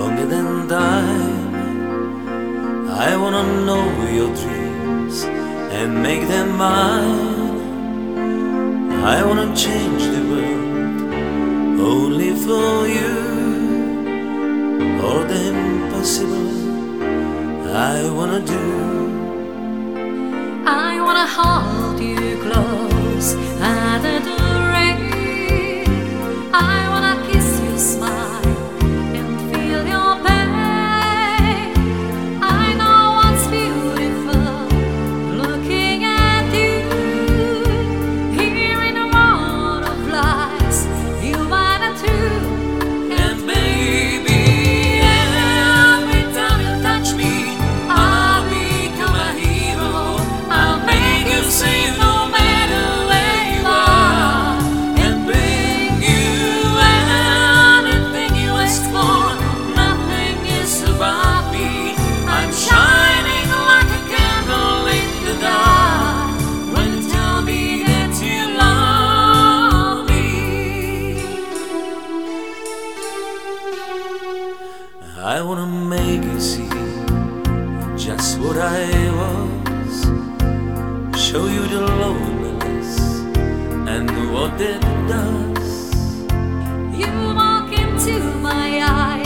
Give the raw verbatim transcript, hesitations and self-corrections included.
longer than time. I wanna know your dreams and make them mine. I wanna change the world only for you. All the impossible I wanna do. I wanna hold you close under the rain. I wanna kiss your smile and feel your pain. I know what's beautiful looking at you. Here in a world of lies, you are the truth. And baby, every time you touch me, I'll become a hero. I'll make you sing no matter where you are, and bring you anything you ask for. Nothing is above me. I'm shining like a candle in the dark when you tell me that you love me. I wanna make you see just what I was, show you the loneliness and what it does. You walk into my eyes.